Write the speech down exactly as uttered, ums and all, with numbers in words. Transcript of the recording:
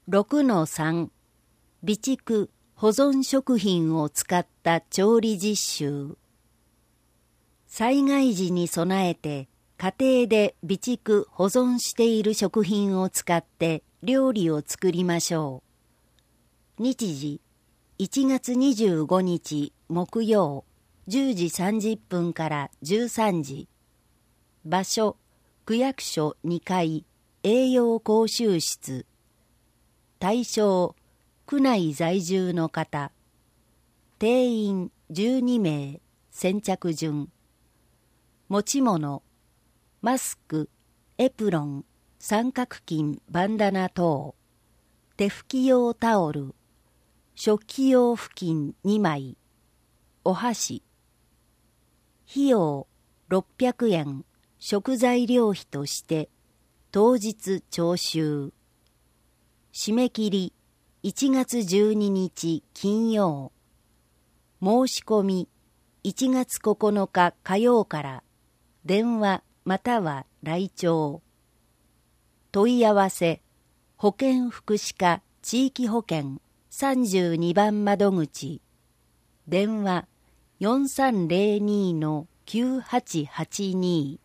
ろくのさん 備蓄保存食品を使った調理実習。災害時に備えて家庭で備蓄保存している食品を使って料理を作りましょう。日時いちがつにじゅうごにち木曜じゅうじさんじゅっぷんからじゅうさんじ。場所区役所にかい栄養講習室。対象区内在住の方。定員じゅうにめい。先着順。持ち物マスク、エプロン、三角巾、バンダナ等。手拭き用タオル。食器用布巾にまい。お箸。費用ろっぴゃくえん。食材料費として当日徴収。締め切りいちがつじゅうににち金曜。申し込みいちがつここのか火曜から電話または来庁。問い合わせ保健福祉課地域保健さんじゅうにばん窓口。電話 よんさんぜろにのきゅうはちはちに。